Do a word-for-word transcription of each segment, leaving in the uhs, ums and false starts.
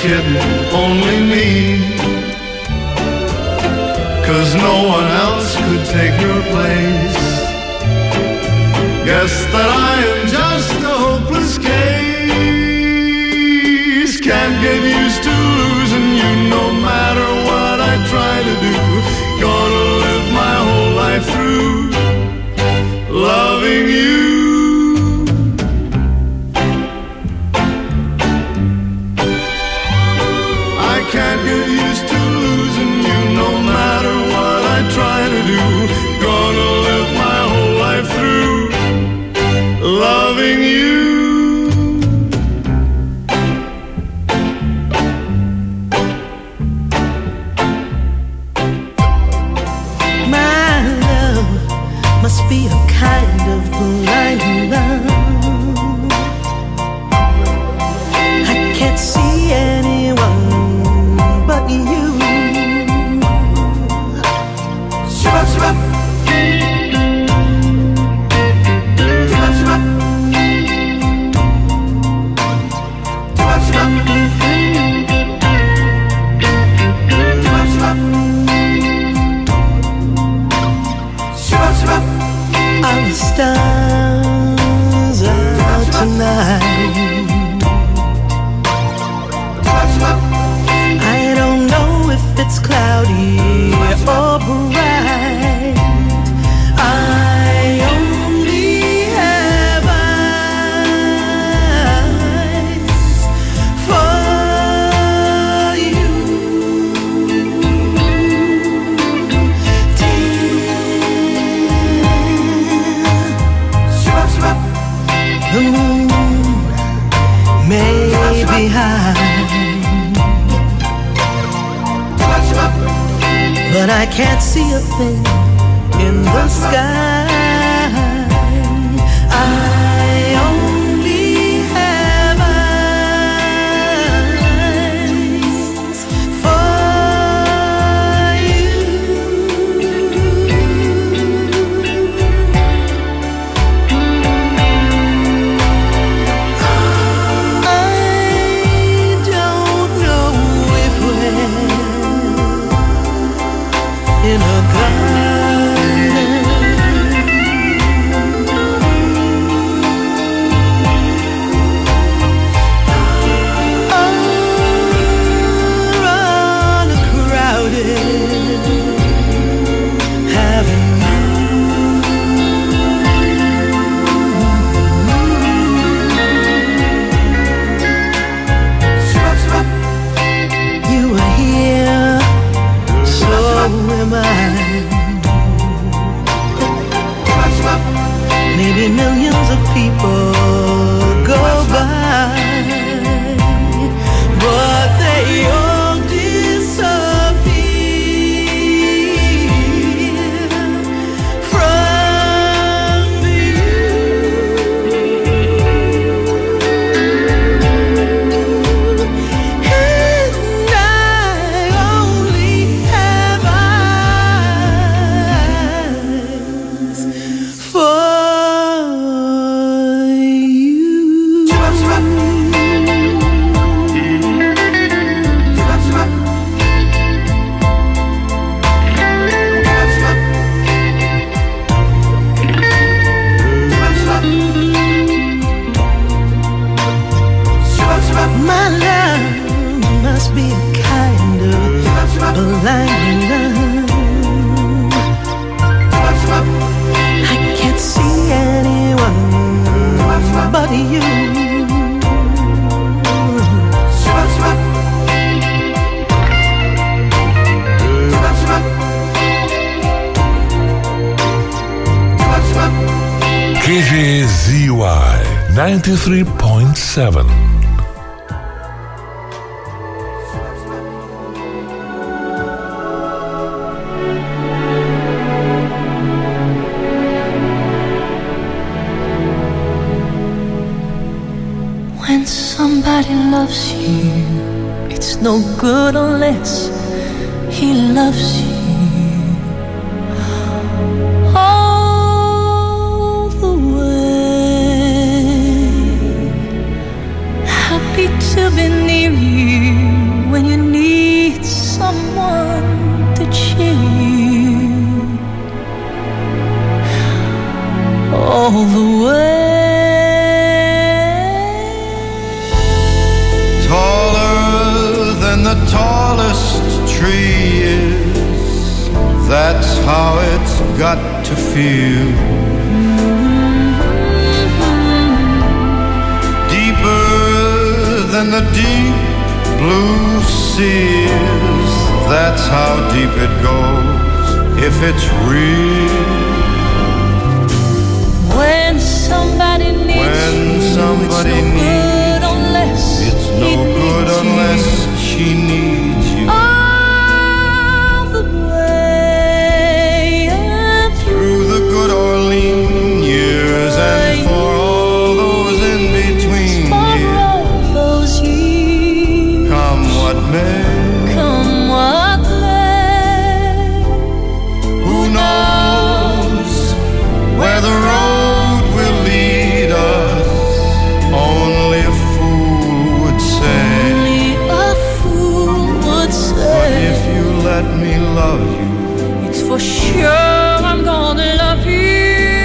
kidding, only me. 'Cause no one else could take your place. Guess that I am just a hopeless case. Can't get used to losing you no matter what I try to do. Gonna live my whole life through loving you. I can't get used to losing you no matter what I try to do. Gonna live my whole life through loving you. My love must be a kind of blind love. I can't see anyone but you. Shabbat, shabbat. Are the stars out tonight? I don't know if it's cloudy or bright. I only have eyes for you. The moon may be high, but I can't see a thing in the sky. I only have eyes for you. In a garden, or on a crowded avenue. You are here, so am I. Maybe millions of people go by, but they all disappear from you. And I only have eyes for my love must be a kind of blind love. I can't see anyone but you. K J Z Y ninety-three point seven. When somebody loves you, it's no good unless he loves you. All the way, happy to be near you. all the way. Taller than the tallest tree is, that's how it's got to feel. Deeper than the deep blue sea is, that's how deep it goes if it's real. When somebody needs When you, somebody it's no needs good unless It's no he good needs unless you. she needs you. All the way and Through the good or lean years and for all those in between for years. all those years, Come what may, come what may. who knows where the road will lead us? Only a fool would say. Only a fool would But say, if you let me love you, it's for sure I'm gonna love you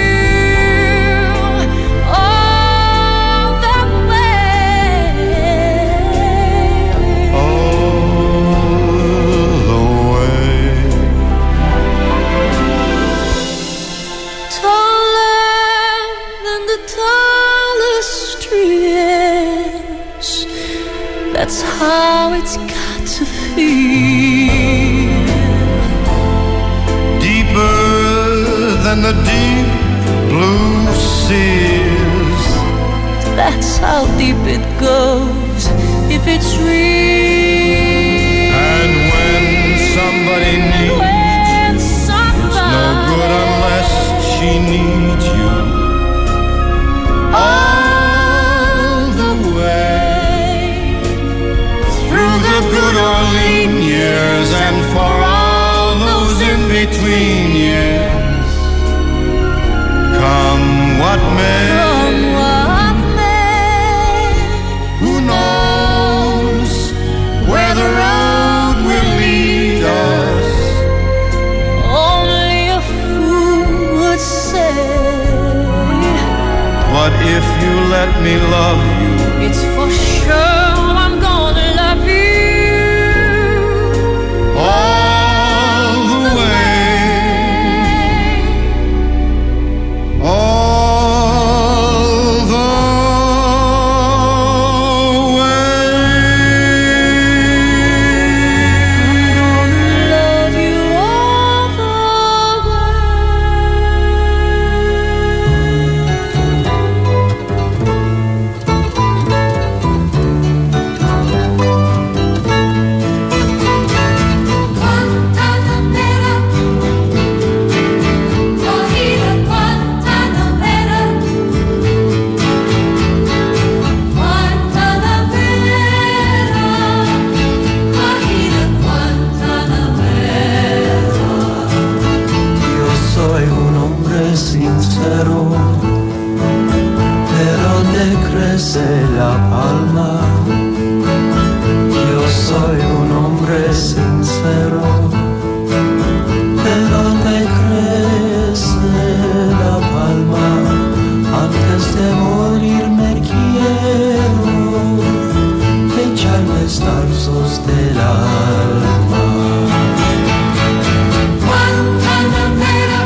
all the way. all the way. Taller than the tallest tree is, that's how it's got to feel. Deeper than the deep blue seas, That's how deep it goes if it's real. and when somebody needs When somebody no good unless she needs you. All the way, through the good or lean years and for all those in between years. Come what may, come what may, who knows where the road will lead us? only a fool would say, But if you let me love you, it's for sure I'm gonna love you all the way, all the way. I'm gonna love you all the Guantanamera, cogida Guantanamera, Guantanamera, cogida Guantanamera. Yo soy un hombre sincero, pero te crece la palma. Yo soy un hombre sincero, pero te crece la palma. Antes de morir me quiero echar destazos del alma. Guantanamera,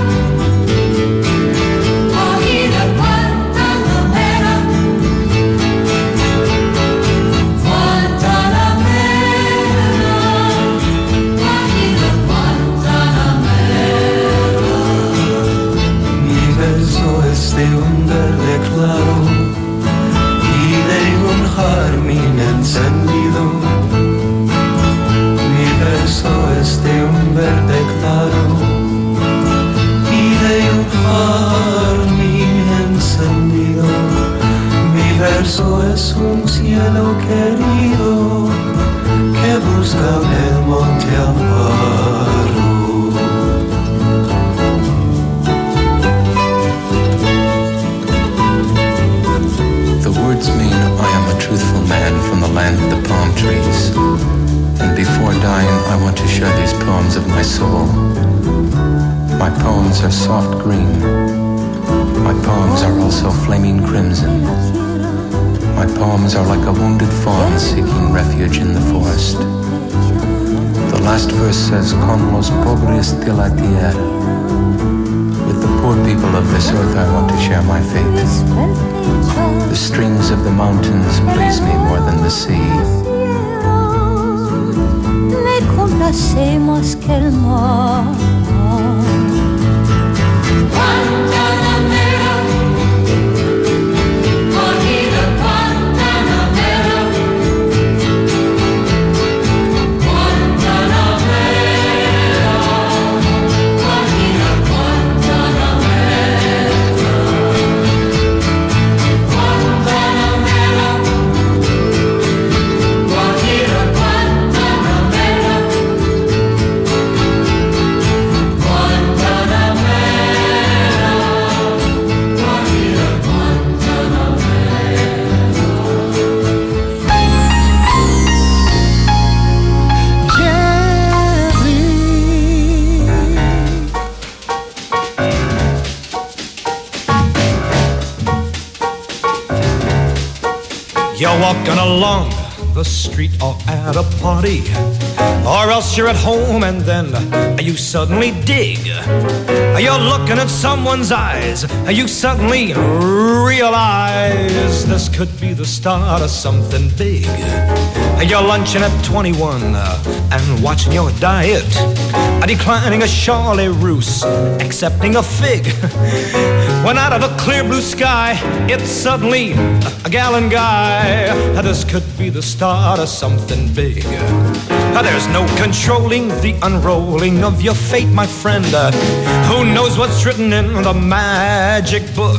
cogida Guantanamera, Guantanamera, cogida Guantanamera. Mi verso es de un verde claro y de un jazmín encendido. Mi verso es de un verde claro y de un jazmín encendido. Mi verso es un cielo querido que busca en el monte Amparo. The words mean I am a truthful man from the land of the palm trees. And before dying, I want to share these poems of my soul. My poems are soft green, My poems are also flaming crimson. My poems are like a wounded fawn seeking refuge in the forest. The last verse says, Con los pobres de la tierra. With the poor people of this earth I want to share my fate. The streams of the mountains please me more than the sea. Me complace más que el mar. Guantanamera, corrida Guantanamera, Guantanamera, corrida Guantanamera, Guantanamera, corrida Guantanamera, You're walking along the street or at a party, or else you're at home and then you suddenly dig. You're looking at someone's eyes, you suddenly realize this could be the start of something big. You're lunching at twenty-one and watching your diet, declining a Charlie Roos, accepting a fig. When out of a clear blue sky, it's suddenly a gallon guy. This could be the start of something big. There's no controlling the unrolling of your fate, my friend. Who knows what's written in the magic book?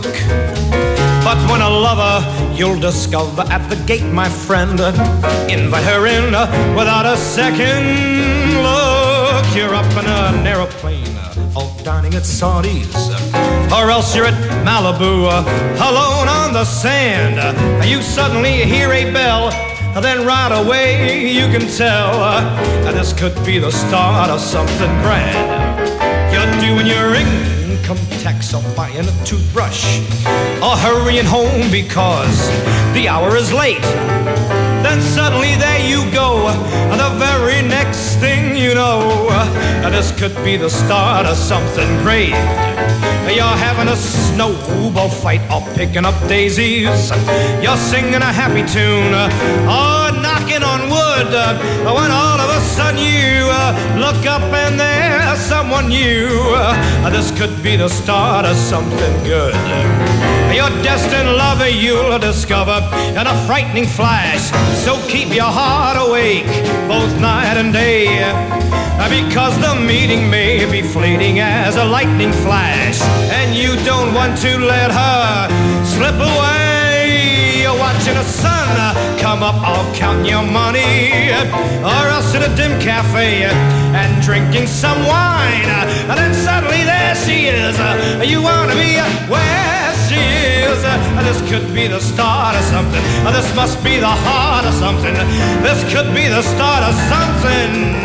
But when a lover you'll discover at the gate, my friend, invite her in without a second look. You're up in an aeroplane, all dining at Saudi's, or else you're at Malibu, alone on the sand. You suddenly hear a bell, then right away you can tell this could be the start of something grand. You're doing your income tax or buying a toothbrush, or hurrying home because the hour is late. Then suddenly there you go, the very next thing you know, this could be the start of something great. You're having a snowball fight or picking up daisies. You're singing a happy tune or knocking on wood, when all of a sudden you look up and there's someone new. This could be the start of something good. Your destined lover you'll discover in a frightening flash. So keep your heart awake both night and day, because the meeting may be fleeting as a lightning flash, and you don't want to let her slip away. You're watching the sun come up, all counting your money, or else in a dim cafe and drinking some wine. And then suddenly there she is. You want to be where she is. This could be the start of something. This must be the heart of something. This could be the start of something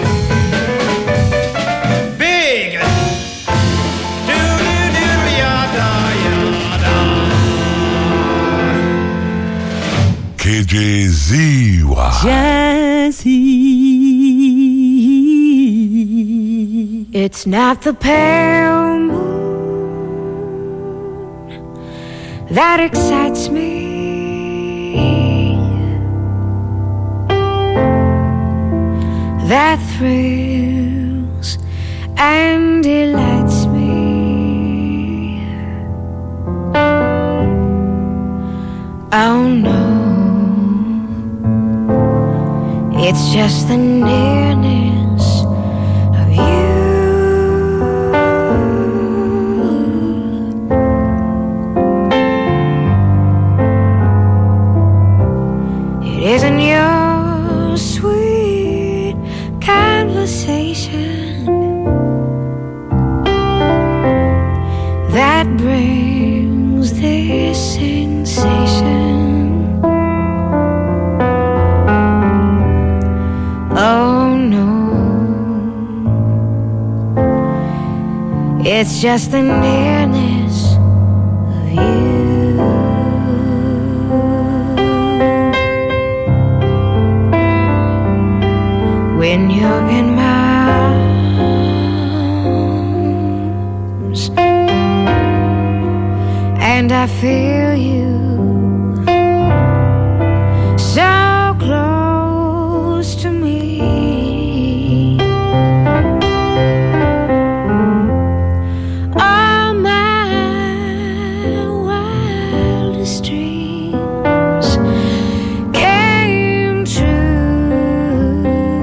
big. K J Z Y Jazzy. It's not the pale moon that excites me, that thrills and delights me. Oh no, it's just the nearness of you. It isn't your sweet conversation that brings this sensation. Oh no, it's just the nearness when you're in my arms, and I feel you so close to me. All my wildest dreams came true.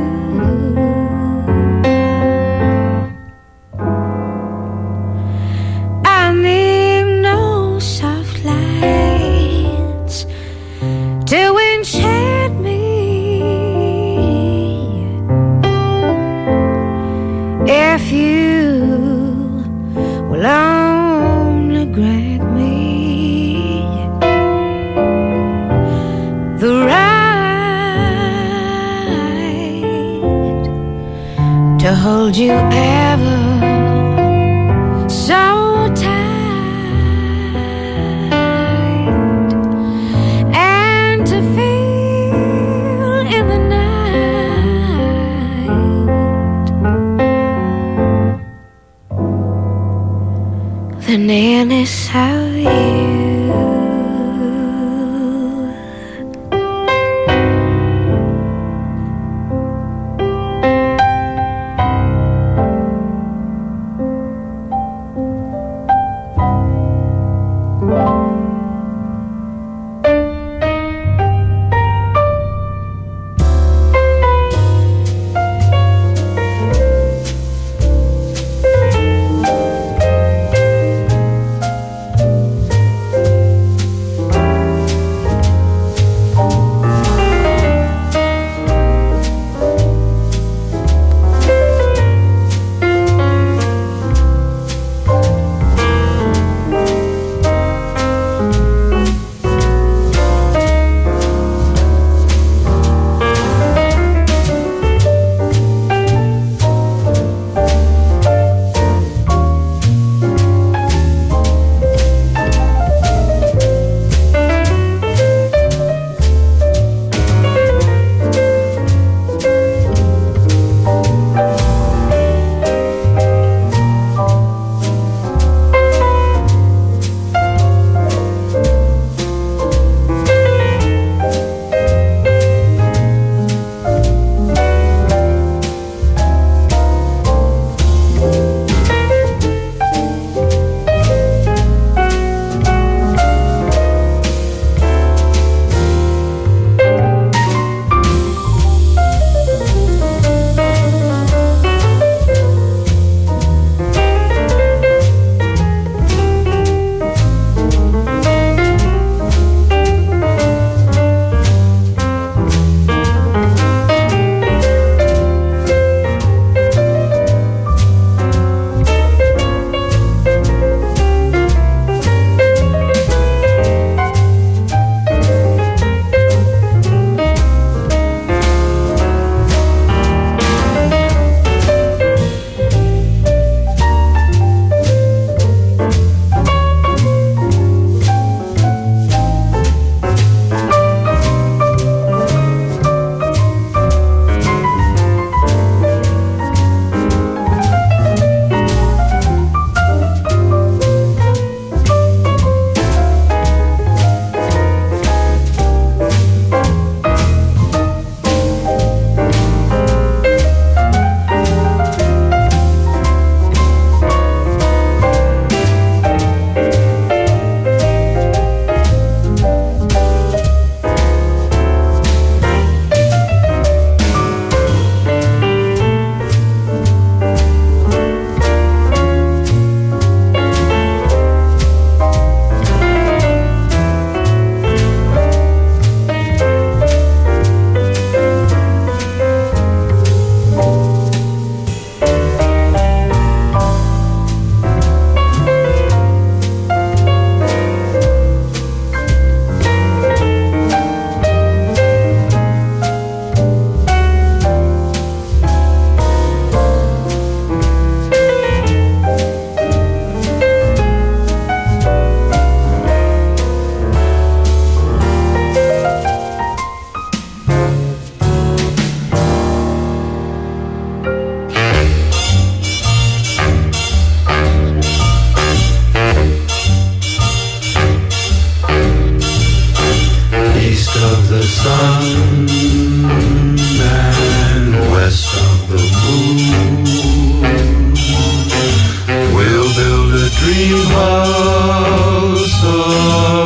I need no soft lights to enchant me. If you will only grant me the right to hold you ever so tight, and to feel in the night the nearness of you. house of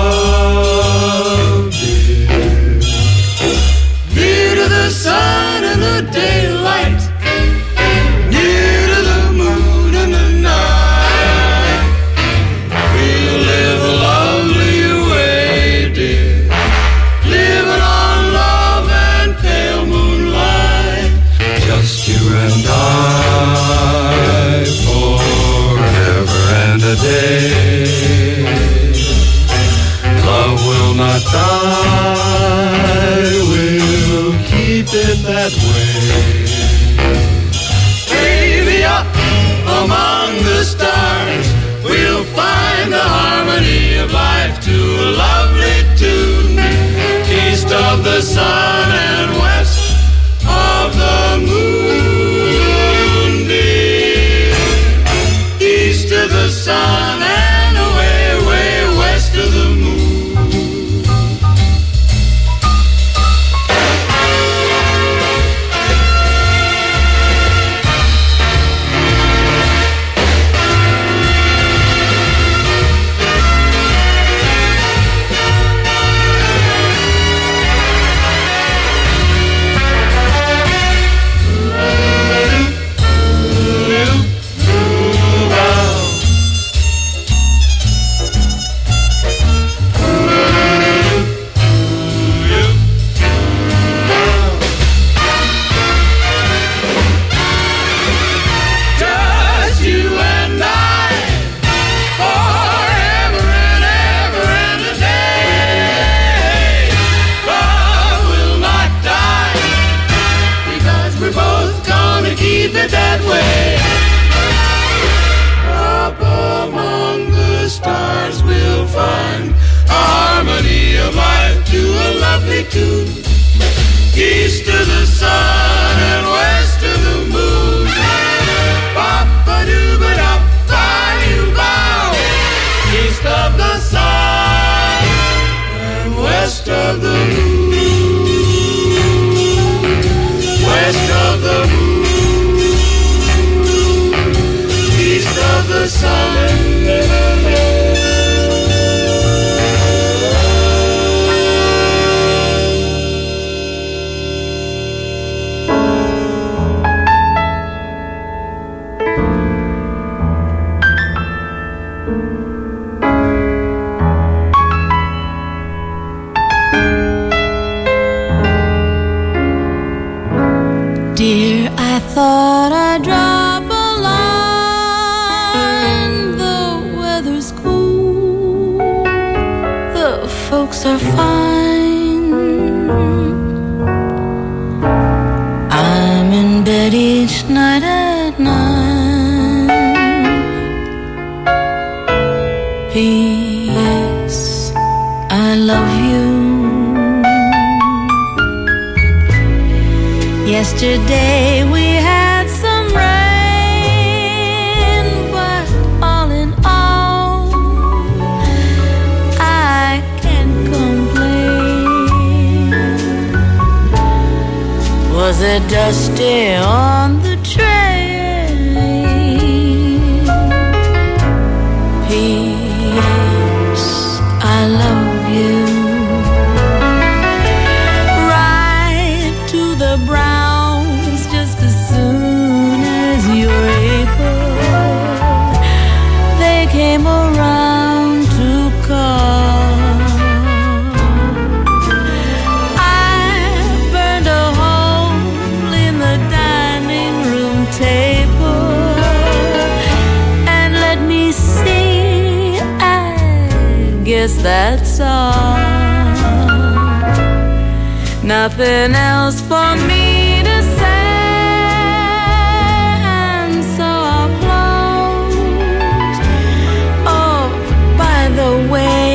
love, dear. Near to the sun and the daylight, near to the moon and the night. We'll live a lovely way, dear, living on love and pale moonlight. Just you and I, forever and a day. Love will not die, we'll keep it that way. Baby, up among the stars, we'll find the harmony of life to a lovely tune. East of the sun and west of the moon, dear. East of the sun and away, away west of the moon. Just you and I, forever and ever and a day. Love will not die, because we're both gonna keep it that way. Up among the stars we'll find a harmony of life to a lovely tune. East of the sun and west of the moon. Ba-ba-doo-ba-da-ba-doo-bow. East of the sun and west of the moon. West of the moon. East of the sun. Dear, I thought I'd drop a line. The weather's cool, the folks are fine. I'm in bed each night at nine. P S I love you. Yesterday we had some rain, but all in all, I can't complain. Was it dusty on the train? P S I love you. Ride to the Browns just as soon as you're able. They came around to call. I burned a hole in the dining room table, and let me see, I guess that's all. Nothing else for me to say, and so I'll close. Oh, by the way,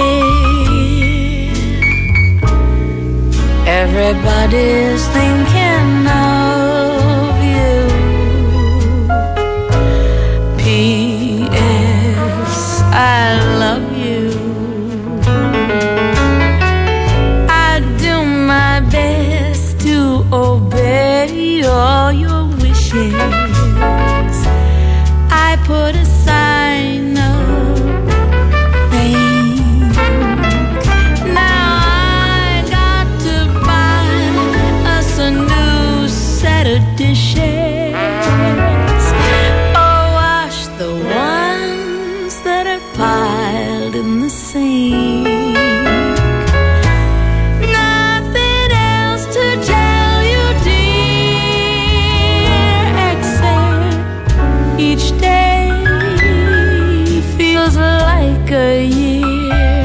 everybody's thinking of you. P S I love you. I do my best to obey all your wishes. I put a sign of in the sink. Nothing else to tell you, dear, except each day feels like a year.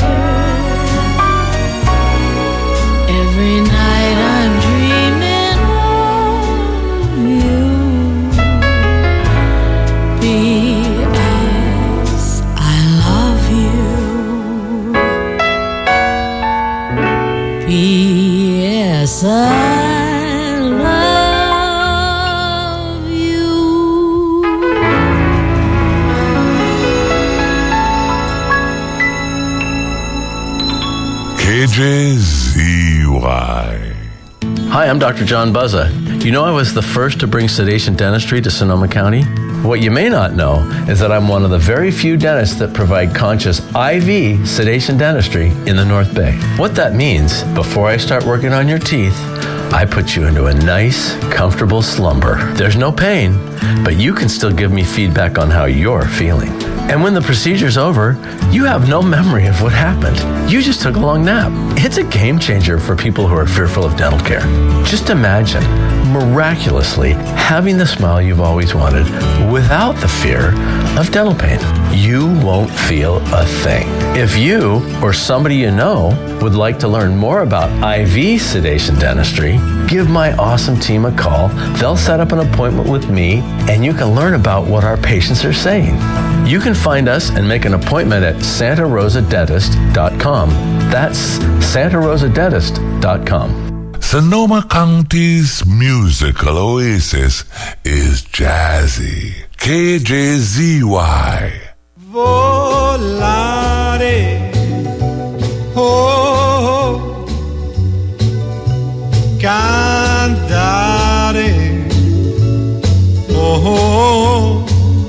Every night I'm dreaming of you. P S I love you. P S I love you. K J Z Y. Hi, I'm Doctor John Buzza. You know I was the first to bring sedation dentistry to Sonoma County? What you may not know is that I'm one of the very few dentists that provide conscious I V sedation dentistry in the North Bay. What that means, before I start working on your teeth, I put you into a nice, comfortable slumber. There's no pain, but you can still give me feedback on how you're feeling. And when the procedure's over, you have no memory of what happened. You just took a long nap. It's a game changer for people who are fearful of dental care. Just imagine, miraculously, having the smile you've always wanted without the fear of dental pain. You won't feel a thing. If you or somebody you know would like to learn more about I V sedation dentistry, give my awesome team a call. They'll set up an appointment with me, and you can learn about what our patients are saying. You can find us and make an appointment at santa rosa dentist dot com. That's santa rosa dentist dot com. Sonoma County's musical oasis is Jazzy. K J Z Y. Volare, oh, cantare, oh,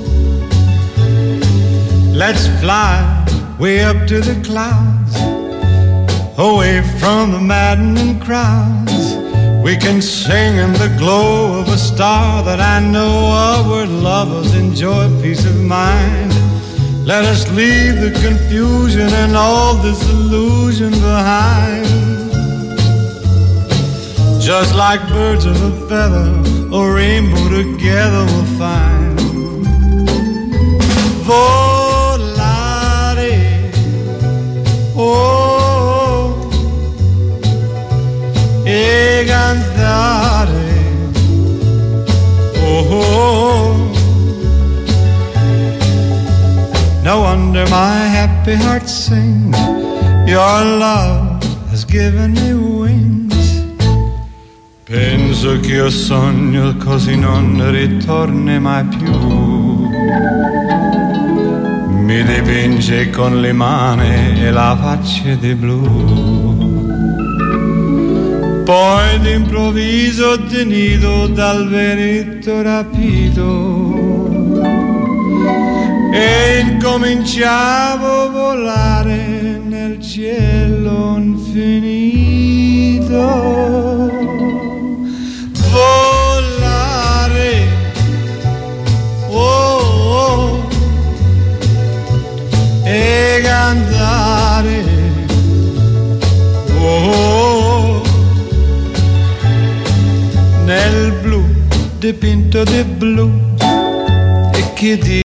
let's fly way up to the clouds, away from the maddening crowds. We can sing in the glow of a star that I know of, where lovers enjoy peace of mind. Let us leave the confusion and all disillusion behind. Just like birds of a feather, a rainbow together we'll find. Volare, oh, e cantare, oh. No wonder my happy heart sings. Your love has given me wings. Penso che io sogno così non ritorni mai più. Mi dipinge con le mani e la faccia di blu. Poi d'improvviso tenido dal vento rapito, e incominciavo a volare nel cielo infinito. Volare, oh, oh, e cantare, oh, oh, nel blu dipinto di blu, e chi